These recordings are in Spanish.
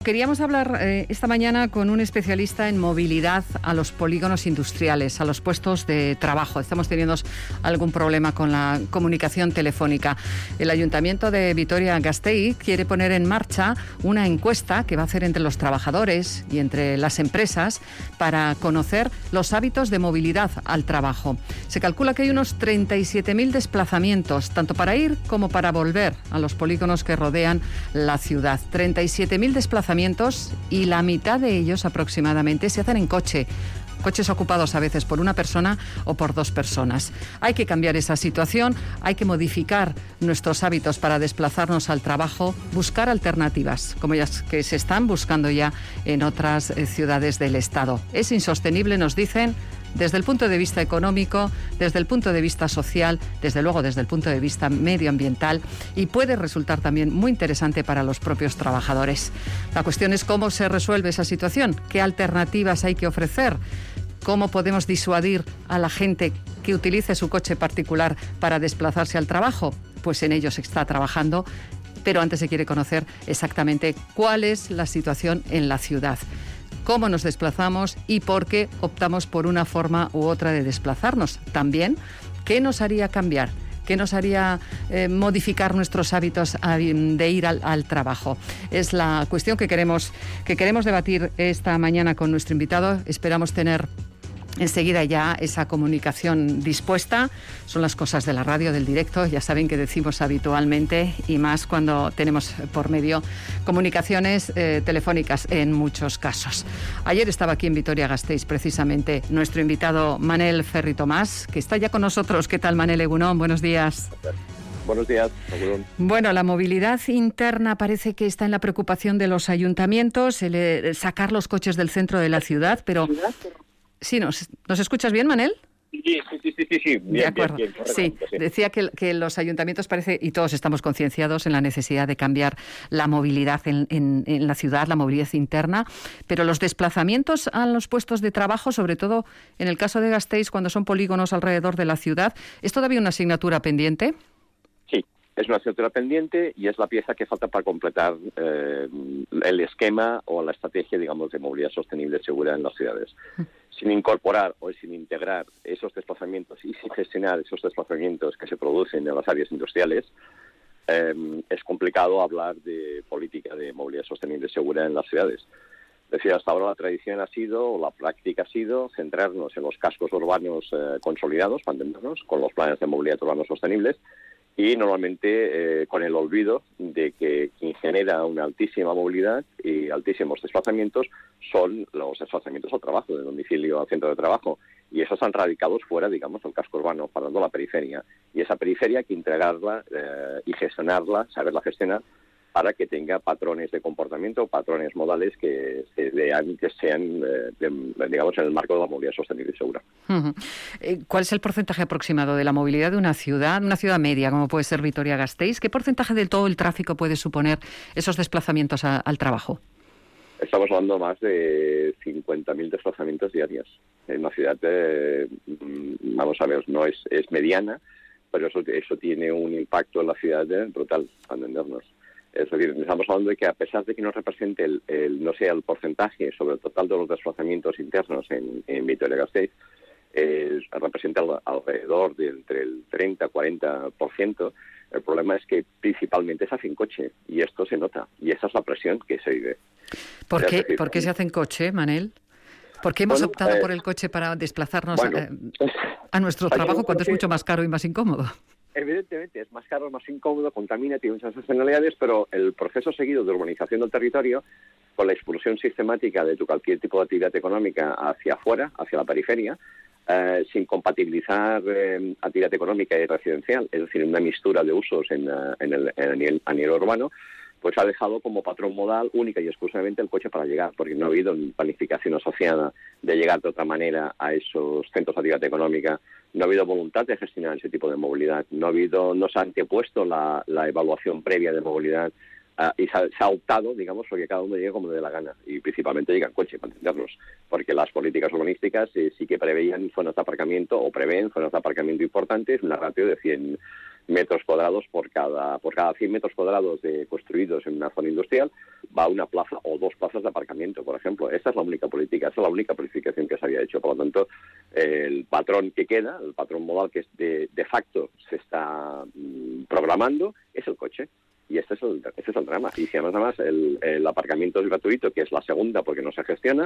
Queríamos hablar esta mañana con un especialista en movilidad a los polígonos industriales, a los puestos de trabajo. Estamos teniendo algún problema con la comunicación telefónica. El Ayuntamiento de Vitoria-Gasteiz quiere poner en marcha una encuesta que va a hacer entre los trabajadores y entre las empresas para conocer los hábitos de movilidad al trabajo. Se calcula que hay unos 37.000 desplazamientos, tanto para ir como para volver a los polígonos que rodean la ciudad. 37.000 desplazamientos y la mitad de ellos aproximadamente se hacen en coche. Coches ocupados a veces por una persona o por dos personas. Hay que cambiar esa situación, hay que modificar nuestros hábitos para desplazarnos al trabajo, buscar alternativas, como las que se están buscando ya en otras ciudades del Estado. Es insostenible, nos dicen, desde el punto de vista económico, desde el punto de vista social, desde luego desde el punto de vista medioambiental, y puede resultar también muy interesante para los propios trabajadores. La cuestión es cómo se resuelve esa situación, qué alternativas hay que ofrecer, cómo podemos disuadir a la gente que utilice su coche particular para desplazarse al trabajo. Pues en ello se está trabajando, pero antes se quiere conocer exactamente cuál es la situación en la ciudad. Cómo nos desplazamos y por qué optamos por una forma u otra de desplazarnos. También, ¿qué nos haría cambiar? ¿Qué nos haría modificar nuestros hábitos de ir al trabajo? Es la cuestión que queremos debatir esta mañana con nuestro invitado. Esperamos tener enseguida ya esa comunicación dispuesta. Son las cosas de la radio, del directo, ya saben que decimos habitualmente, y más cuando tenemos por medio comunicaciones telefónicas en muchos casos. Ayer estaba aquí en Vitoria-Gasteiz precisamente nuestro invitado Manel Ferri Tomás, que está ya con nosotros. ¿Qué tal, Manel Egunon? Buenos días. Buenos días. Bueno, la movilidad interna parece que está en la preocupación de los ayuntamientos, sacar los coches del centro de la ciudad, pero... Sí, ¿nos escuchas bien, Manel? Sí. Bien, de acuerdo. Bien, sí, decía que los ayuntamientos parece, y todos estamos concienciados en la necesidad de cambiar la movilidad en la ciudad, la movilidad interna, pero los desplazamientos a los puestos de trabajo, sobre todo en el caso de Gasteiz, cuando son polígonos alrededor de la ciudad, ¿es todavía una asignatura pendiente? Sí, es una asignatura pendiente y es la pieza que falta para completar el esquema o la estrategia, digamos, de movilidad sostenible y segura en las ciudades. Sin incorporar o sin integrar esos desplazamientos y sin gestionar esos desplazamientos que se producen en las áreas industriales, es complicado hablar de política de movilidad sostenible y segura en las ciudades. Es decir, hasta ahora la tradición ha sido, o la práctica ha sido, centrarnos en los cascos urbanos consolidados, para entendernos, con los planes de movilidad urbanos sostenibles, y normalmente con el olvido de que quien genera una altísima movilidad y altísimos desplazamientos son los desplazamientos al trabajo, de domicilio al centro de trabajo, y esos están radicados fuera, digamos, del casco urbano, parando la periferia, y esa periferia hay que integrarla y gestionarla, saberla gestionar, para que tenga patrones de comportamiento, patrones modales que sean, digamos, en el marco de la movilidad sostenible y segura. Uh-huh. ¿Cuál es el porcentaje aproximado de la movilidad de una ciudad media, como puede ser Vitoria-Gasteiz? ¿Qué porcentaje de todo el tráfico puede suponer esos desplazamientos al trabajo? Estamos hablando más de 50.000 desplazamientos diarios. En una ciudad, vamos a ver, no es mediana, pero eso tiene un impacto en la ciudad brutal, para entendernos. Es decir, estamos hablando de que a pesar de que no represente el porcentaje sobre el total de los desplazamientos internos en Vitoria-Gasteiz, representa alrededor de entre el 30-40%, el problema es que principalmente se hace en coche, y esto se nota, y esa es la presión que se vive. ¿Por qué se hace en coche, Manel? ¿Por qué hemos optado por el coche para desplazarnos a nuestro trabajo cuando es mucho más caro y más incómodo? Evidentemente es más caro, más incómodo, contamina, tiene muchas externalidades, pero el proceso seguido de urbanización del territorio, con la expulsión sistemática de cualquier tipo de actividad económica hacia afuera, hacia la periferia, sin compatibilizar actividad económica y residencial, es decir, una mixtura de usos a nivel urbano, pues ha dejado como patrón modal única y exclusivamente el coche para llegar, porque no ha habido planificación asociada de llegar de otra manera a esos centros de actividad económica, no ha habido voluntad de gestionar ese tipo de movilidad, no se ha antepuesto la evaluación previa de movilidad y se ha optado, digamos, porque cada uno llegue como le dé la gana, y principalmente llega en coche, para entendernos, porque las políticas urbanísticas sí que preveían zonas de aparcamiento, o prevén zonas de aparcamiento importantes, una ratio de 100 metros cuadrados por cada 100 metros cuadrados construidos en una zona industrial, va una plaza o 2 plazas de aparcamiento, por ejemplo. Esa es la única política, esa es la única planificación que se había hecho. Por lo tanto, el patrón que queda, el patrón modal que de facto se está programando, es el coche. Y ese es el drama. Y si además el aparcamiento es gratuito, que es la segunda porque no se gestiona,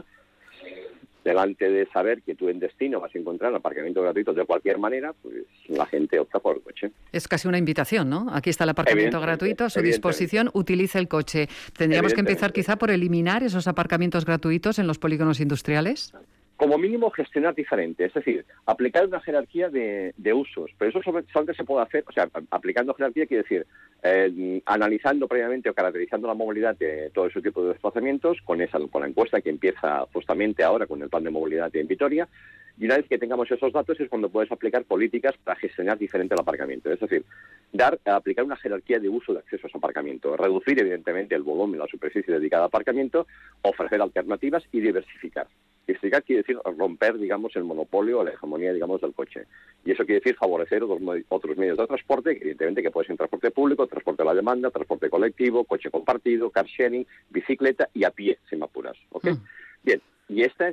delante de saber que tú en destino vas a encontrar aparcamiento gratuito de cualquier manera, pues la gente opta por el coche. Es casi una invitación, ¿no? Aquí está el aparcamiento gratuito a su disposición, utilice el coche. ¿Tendríamos que empezar quizá por eliminar esos aparcamientos gratuitos en los polígonos industriales? Como mínimo gestionar diferente, es decir, aplicar una jerarquía de usos, pero eso solamente se puede hacer, o sea, aplicando jerarquía quiere decir analizando previamente o caracterizando la movilidad de todo ese tipo de desplazamientos con la encuesta que empieza justamente ahora con el plan de movilidad en Vitoria, y una vez que tengamos esos datos es cuando puedes aplicar políticas para gestionar diferente el aparcamiento, es decir, aplicar una jerarquía de uso de acceso a ese aparcamiento, reducir evidentemente el volumen, la superficie dedicada al aparcamiento, ofrecer alternativas y diversificar. Diversificar quiere decir romper, digamos, el monopolio o la hegemonía, digamos, del coche. Y eso quiere decir favorecer otros medios de transporte, evidentemente que puede ser transporte público, transporte a la demanda, transporte colectivo, coche compartido, car sharing, bicicleta y a pie, si me apuras. ¿Ok? Bien, y ese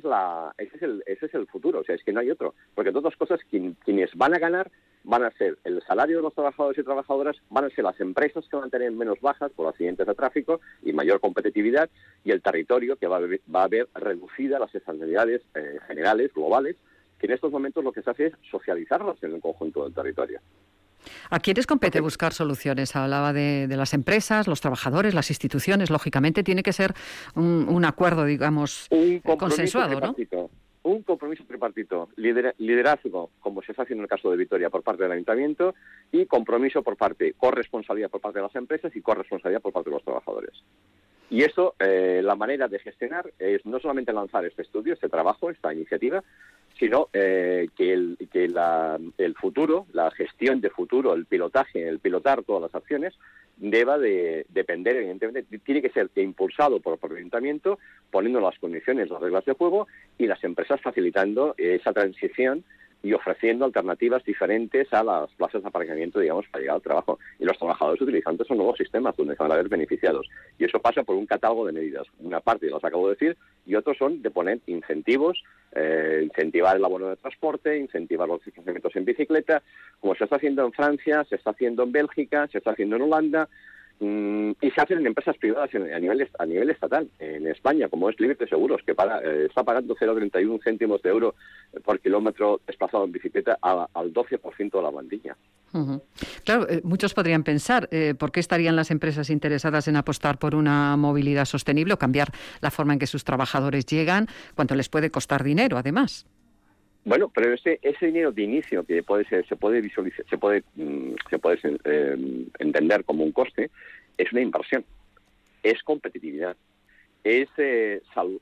es el futuro, o sea, es que no hay otro. Porque de todas cosas, quienes van a ganar van a ser el salario de los trabajadores y trabajadoras, van a ser las empresas que van a tener menos bajas por accidentes de tráfico y mayor competitividad, y el territorio que va a ver reducida las externalidades generales, globales, que en estos momentos lo que se hace es socializarlas en el conjunto del territorio. ¿A quiénes compete buscar soluciones? Hablaba de las empresas, los trabajadores, las instituciones. Lógicamente tiene que ser un acuerdo, digamos, consensuado, ¿no? Un compromiso tripartito, liderazgo, como se está haciendo en el caso de Vitoria, por parte del Ayuntamiento, y compromiso corresponsabilidad por parte de las empresas y corresponsabilidad por parte de los trabajadores. Y eso, la manera de gestionar es no solamente lanzar este estudio, este trabajo, esta iniciativa, sino que el futuro, la gestión de futuro, el pilotar todas las acciones, deba de depender, evidentemente, tiene que ser impulsado por el Ayuntamiento, poniendo las condiciones, las reglas de juego, y las empresas facilitando esa transición y ofreciendo alternativas diferentes a las plazas de aparcamiento, digamos, para llegar al trabajo. Y los trabajadores utilizando esos nuevos sistemas donde se van a ver beneficiados. Y eso pasa por un catálogo de medidas. Una parte las acabo de decir, y otros son de poner incentivos, incentivar el abono de transporte, incentivar los desplazamientos en bicicleta, como se está haciendo en Francia, se está haciendo en Bélgica, se está haciendo en Holanda, y se hacen en empresas privadas a nivel estatal. En España, como es Límite Seguros, que está pagando 0,31 céntimos de euro por kilómetro desplazado en bicicleta al 12% de la plantilla. Uh-huh. Claro, muchos podrían pensar, ¿por qué estarían las empresas interesadas en apostar por una movilidad sostenible o cambiar la forma en que sus trabajadores llegan, cuando les puede costar dinero, además? Bueno, pero ese dinero de inicio que se puede visualizar, se puede entender como un coste, es una inversión, es competitividad, es salud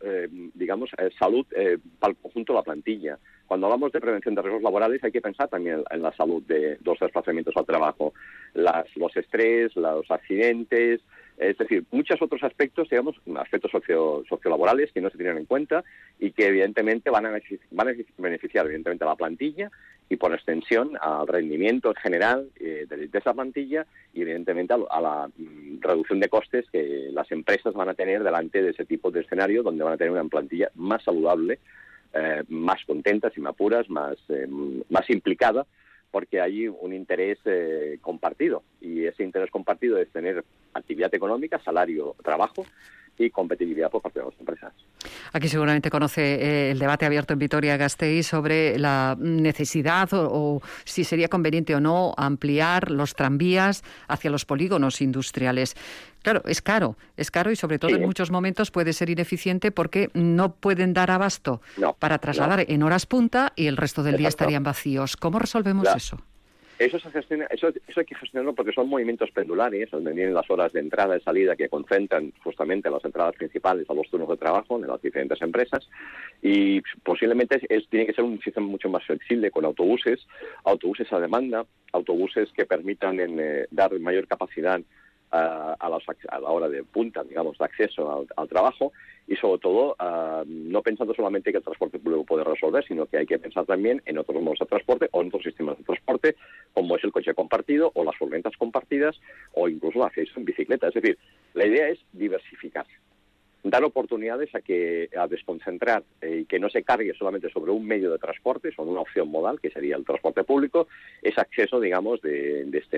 para el conjunto de la plantilla. Cuando hablamos de prevención de riesgos laborales hay que pensar también en la salud de los desplazamientos al trabajo, los estrés, los accidentes, es decir, muchos otros aspectos, digamos, aspectos sociolaborales que no se tienen en cuenta y que evidentemente van a beneficiar evidentemente a la plantilla y por extensión al rendimiento en general de esa plantilla y evidentemente a la reducción de costes que las empresas van a tener delante de ese tipo de escenario donde van a tener una plantilla más saludable, más contenta, si me apuras, más implicada, porque hay un interés compartido, y ese interés compartido es tener actividad económica, salario, trabajo y competitividad por parte de las empresas. Aquí seguramente conoce el debate abierto en Vitoria-Gasteiz sobre la necesidad o si sería conveniente o no ampliar los tranvías hacia los polígonos industriales. Claro, es caro y sobre todo en muchos momentos puede ser ineficiente porque no pueden dar abasto para trasladar en horas punta y el resto del día estarían vacíos. ¿Cómo resolvemos eso? Eso hay que gestionarlo porque son movimientos pendulares, donde vienen las horas de entrada y salida que concentran justamente las entradas principales a los turnos de trabajo de las diferentes empresas, y posiblemente tiene que ser un sistema mucho más flexible con autobuses a demanda, autobuses que permitan dar mayor capacidad a la hora de punta, digamos, de acceso al trabajo, y sobre todo no pensando solamente que el transporte público puede resolver, sino que hay que pensar también en otros modos de transporte o en otros sistemas de transporte, como es el coche compartido o las furgonetas compartidas o incluso el acceso en bicicleta. Es decir, la idea es diversificar, dar oportunidades a desconcentrar y que no se cargue solamente sobre un medio de transporte, sobre una opción modal, que sería el transporte público, ese acceso, digamos, desde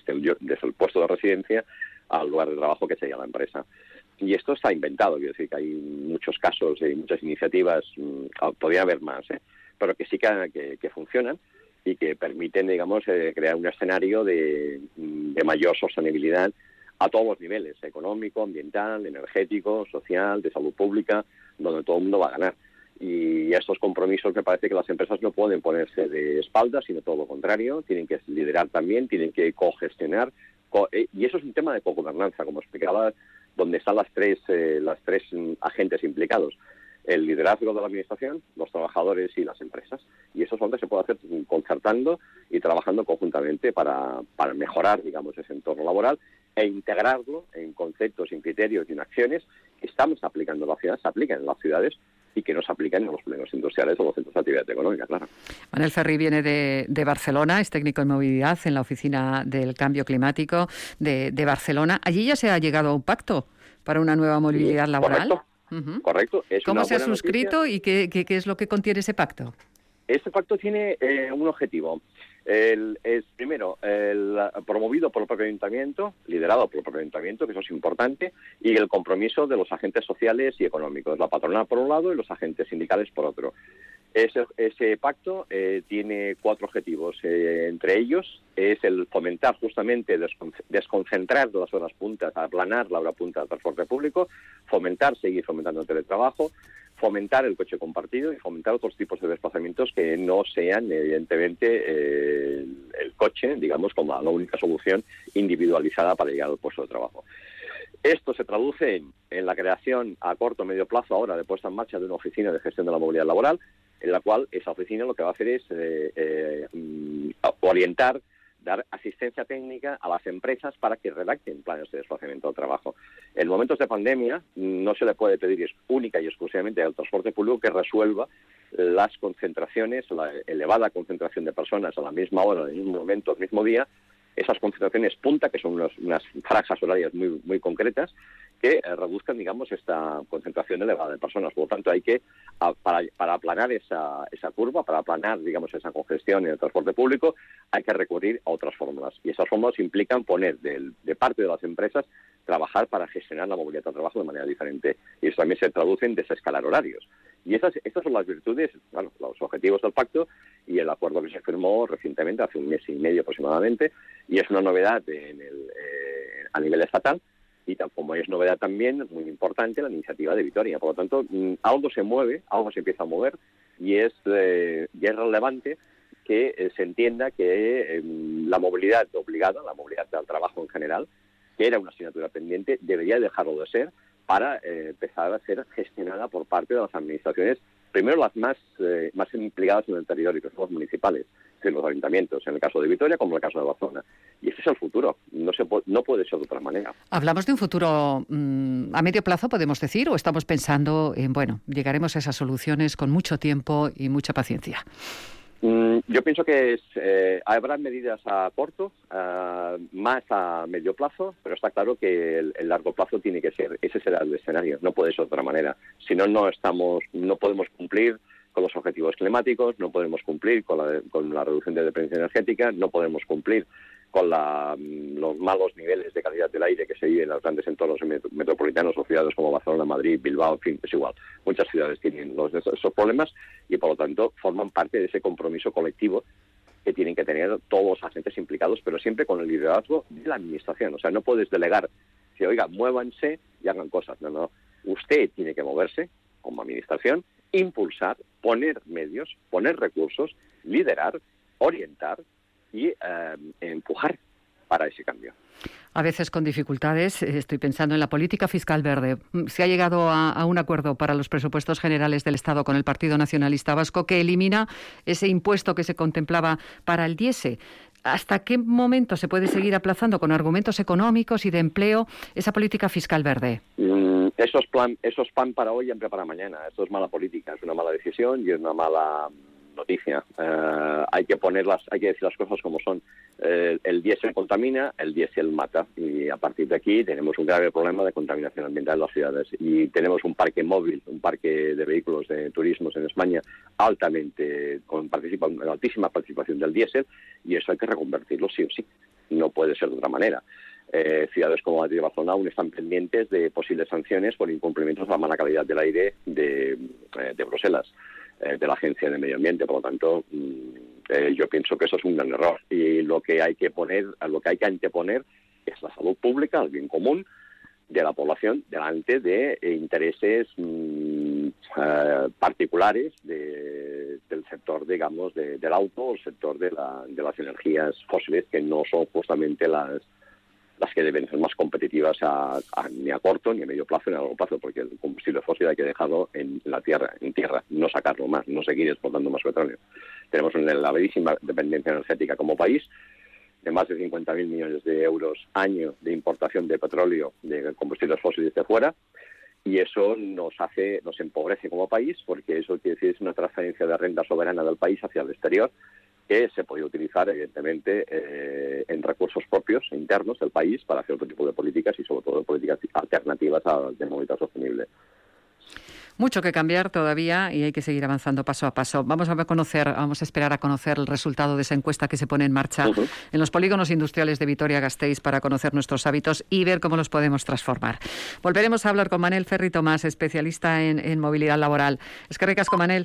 el puesto de residencia al lugar de trabajo, que sería la empresa. Y esto está inventado, quiero decir que hay muchos casos y muchas iniciativas, podría haber más, pero que sí que funcionan y que permiten, digamos, crear un escenario de mayor sostenibilidad a todos los niveles, económico, ambiental, energético, social, de salud pública, donde todo el mundo va a ganar. Y estos compromisos me parece que las empresas no pueden ponerse de espaldas, sino todo lo contrario, tienen que liderar también, tienen que cogestionar, y eso es un tema de cogobernanza, como explicaba, donde están las tres agentes implicados: el liderazgo de la administración, los trabajadores y las empresas. Y eso es donde se puede hacer concertando y trabajando conjuntamente para mejorar, digamos, ese entorno laboral e integrarlo en conceptos, en criterios y en acciones que estamos aplicando en las ciudades, se aplican en las ciudades y que no se aplican en los plenos industriales o los centros de actividad económica, claro. Manel Ferri viene de Barcelona, es técnico en movilidad en la Oficina del Cambio Climático de Barcelona. Allí ya se ha llegado a un pacto para una nueva movilidad laboral. Correcto. Uh-huh. Correcto. ¿Cómo se ha suscrito y qué es lo que contiene ese pacto? Este pacto tiene un objetivo. Es primero promovido por el propio ayuntamiento, liderado por el propio ayuntamiento, que eso es importante, y el compromiso de los agentes sociales y económicos, la patronal por un lado y los agentes sindicales por otro. Ese pacto tiene 4 objetivos. Entre ellos es el fomentar justamente, desconcentrar de las horas puntas, aplanar la hora punta del transporte público, seguir fomentando el teletrabajo, fomentar el coche compartido y fomentar otros tipos de desplazamientos que no sean, evidentemente, el coche, digamos, como la única solución individualizada para llegar al puesto de trabajo. Esto se traduce en la creación a corto o medio plazo ahora de puesta en marcha de una oficina de gestión de la movilidad laboral, en la cual esa oficina lo que va a hacer es orientar, dar asistencia técnica a las empresas para que redacten planes de desplazamiento al trabajo. En momentos de pandemia no se le puede pedir única y exclusivamente al transporte público que resuelva las concentraciones, la elevada concentración de personas a la misma hora, en el mismo momento, el mismo día, esas concentraciones punta, que son unas franjas horarias muy, muy concretas, que reduzcan, digamos, esta concentración elevada de personas. Por lo tanto, hay que, para aplanar esa curva, para aplanar, digamos, esa congestión en el transporte público, hay que recurrir a otras fórmulas. Y esas fórmulas implican poner de parte de las empresas trabajar para gestionar la movilidad del trabajo de manera diferente. Y eso también se traduce en desescalar horarios. Y estas son las virtudes, bueno, los objetivos del pacto y el acuerdo que se firmó recientemente, hace un mes y medio aproximadamente, y es una novedad a nivel estatal, y como es novedad también, muy importante, la iniciativa de Vitoria. Por lo tanto, algo se mueve, algo se empieza a mover, y es relevante que se entienda que la movilidad obligada, la movilidad del trabajo en general, que era una asignatura pendiente, debería dejarlo de ser para empezar a ser gestionada por parte de las administraciones, primero las más implicadas en el territorio, que son los municipales, en los ayuntamientos, en el caso de Vitoria como en el caso de Barcelona. Y ese es el futuro, no puede ser de otra manera. ¿Hablamos de un futuro a medio plazo, podemos decir, o estamos pensando en, llegaremos a esas soluciones con mucho tiempo y mucha paciencia? Yo pienso que habrá medidas a corto, más a medio plazo, pero está claro que el largo plazo tiene que ser, ese será el escenario, no puede ser de otra manera. Si no, no podemos cumplir con los objetivos climáticos, no podemos cumplir con la reducción de dependencia energética, no podemos cumplir con los malos niveles de calidad del aire que se viven en los grandes entornos metropolitanos o ciudades como Barcelona, Madrid, Bilbao, en fin, es igual. Muchas ciudades tienen esos problemas y, por lo tanto, forman parte de ese compromiso colectivo que tienen que tener todos los agentes implicados, pero siempre con el liderazgo de la administración. O sea, no puedes delegar, que, oiga, muévanse y hagan cosas. No. Usted tiene que moverse como administración, impulsar, poner medios, poner recursos, liderar, orientar y empujar para ese cambio. A veces con dificultades, estoy pensando en la política fiscal verde. Se ha llegado a un acuerdo para los presupuestos generales del Estado con el Partido Nacionalista Vasco que elimina ese impuesto que se contemplaba para el diésel. ¿hasta qué momento se puede seguir aplazando con argumentos económicos y de empleo esa política fiscal verde? Eso es plan para hoy y hambre para mañana. Esto es mala política, es una mala decisión y es una mala noticia. Hay que decir las cosas como son. El diésel contamina, el diésel mata, y a partir de aquí tenemos un grave problema de contaminación ambiental en las ciudades, y tenemos un parque móvil, un parque de vehículos de turismos en España con altísima participación del diésel, y eso hay que reconvertirlo sí o sí, no puede ser de otra manera. Ciudades como Madrid y Barcelona aún están pendientes de posibles sanciones por incumplimientos a la mala calidad del aire de Bruselas, de la Agencia de Medio Ambiente. Por lo tanto, yo pienso que eso es un gran error, y lo que hay que anteponer es la salud pública, el bien común de la población, delante de intereses particulares del sector, digamos, del auto, o el sector de las energías fósiles, que no son justamente las que deben ser más competitivas ni a corto, ni a medio plazo, ni a largo plazo, porque el combustible fósil hay que dejarlo en tierra, no sacarlo más, no seguir exportando más petróleo. Tenemos una elevadísima dependencia energética como país, de más de 50.000 millones de euros año de importación de petróleo, de combustibles fósiles de fuera, y eso nos empobrece como país, porque eso quiere decir es una transferencia de renta soberana del país hacia el exterior, que se podría utilizar, evidentemente, en recursos propios internos del país para hacer otro tipo de políticas, y sobre todo políticas alternativas de movilidad sostenible. Mucho que cambiar todavía y hay que seguir avanzando paso a paso. Vamos a esperar a conocer el resultado de esa encuesta que se pone en marcha en los polígonos industriales de Vitoria-Gasteiz para conocer nuestros hábitos y ver cómo los podemos transformar. Volveremos a hablar con Manel Ferri Tomás, especialista en movilidad laboral. Eskerrik asko, Manel.